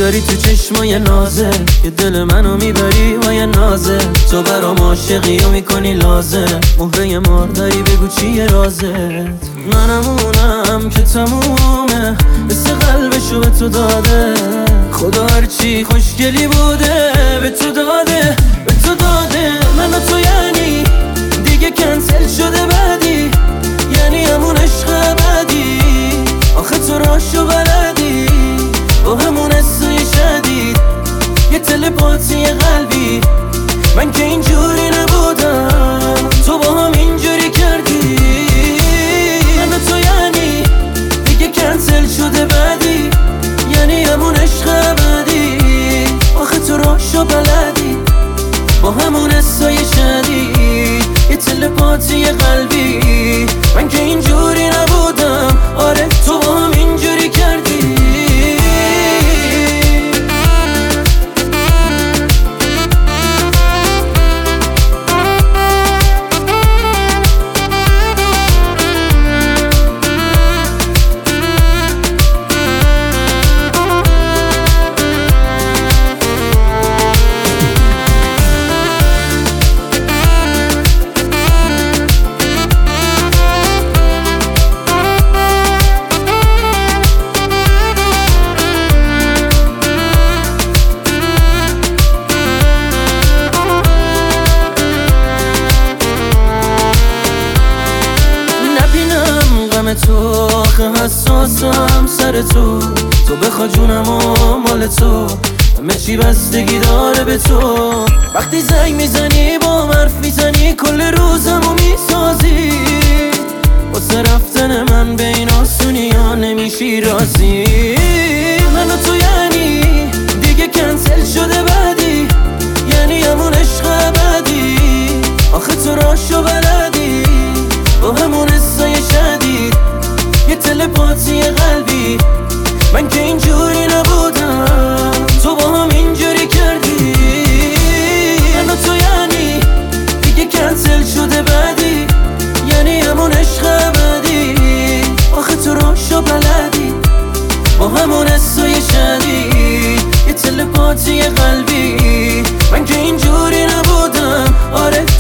داری تو چشمای نازه که دل منو میبری با یه نازه. تو برام عاشقی و میکنی لازم، مهره مار داری بگو چیه رازت. منم اونم که تمومه مثل قلبشو به تو داده. خدا هرچی خوشگلی بوده به تو داده، به تو داده. من و تو یعنی دیگه کنسل شده بعدی، یعنی همون عشق ابدی. آخه تو راشو بلدی با همون حسای شدید، یه تلپاتی قلبی. من که اینجوری نبودم، تو با هم اینجوری کردی. من و تو یعنی دیگه کنسل شده بعدی، یعنی همون عشق ابدی. آخه تو راشو بلدی با همون حسای شدید، یه تلپاتی قلبی. من که اینجوری نبودم، آره تو با هم اینجوری کردی. تو آخه حساسم سر تو، تو بخوا جونم و مال تو، همه چی بستگی داره به تو. وقتی زنگ میزنی با حرف میزنی کل روزمو میسازی، واسه رفتن من به این آسونی ها نمیشی راضی. من و تو یعنی دیگه کنسل شده بعدی، یعنی همون عشق ابدی. آخه تو راشو بلدی با همون حسای شدید، یه تلپاتی قلبی. من که اینجوری نبودم، تو با هم اینجوری کردی. من و تو یعنی دیگه کنسل شده بعدی، یعنی همون عشق ابدی. آخه تو راشو بلدی با همون حسای شدید، یه تلپاتی قلبی. من که اینجوری نبودم، آره